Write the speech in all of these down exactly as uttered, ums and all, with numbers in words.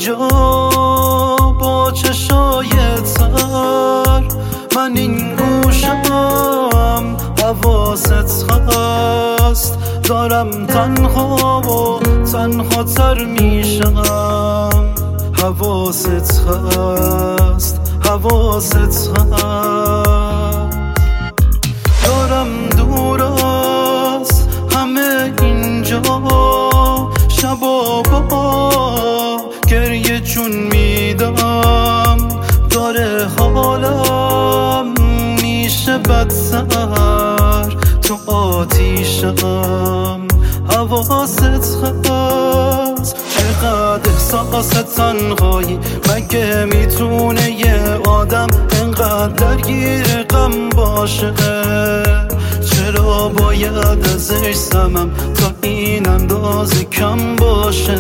اینجا با چشای تر، من این گوشم حواست هست، دارم تنها و تنها تر میشم. حواست هست، حواست هست، دارم دور از همه اینجا، شبا با گریه چون میدم، داره حالم میشه بدتر، تو آتیشم حواست هست. چقدر احساس تنهایی، مگه میتونه یه آدم انقدر درگیر غم باشه؟ چرا باید ازش سمم تا این اندازه کم باشه؟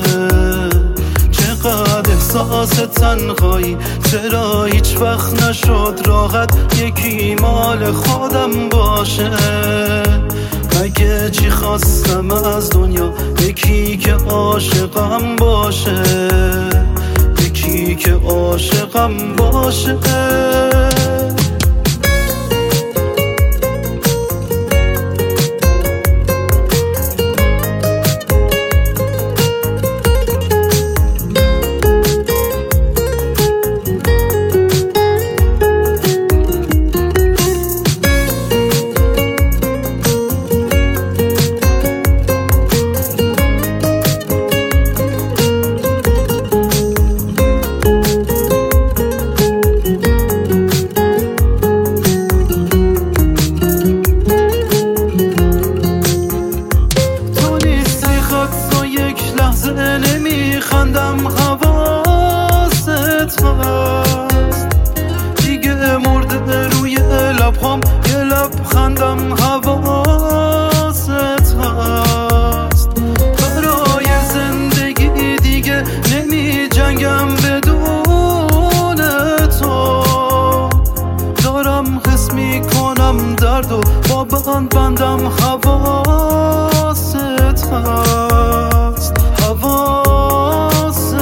چقدر احساس تنهایی، چرا هیچ وقت نشد راحت یکی مال خودم باشه؟ مگه چی خواستم از دنیا؟ یکی که عاشقم باشه، یکی که عاشقم باشه. نمیخندم حواست هست، دیگه مرده روی لبهام یه لبخندم حواست هست. برای زندگی دیگه نمی جنگم بدون تو، دارم حس میکنم درد و با بند بندم حواست هست، حواست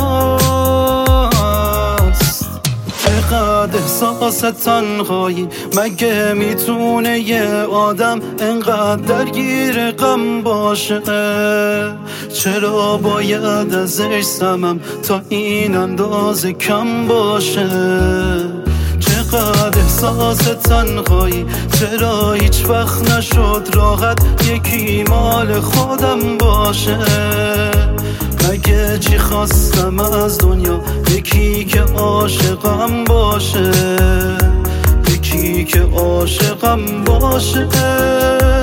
هست. چقدر احساس تنهایی، مگه میتونه یه آدم انقدر درگیر غم باشه؟ چرا باید ازش سمم تا این اندازه کم باشه؟ چقدر احساس تنهایی، چرا هیچ وقت نشد راحت یکی مال خودم باشه؟ مگه چی خواستم از دنیا؟ یکی که عاشقم باشه، یکی که عاشقم باشه.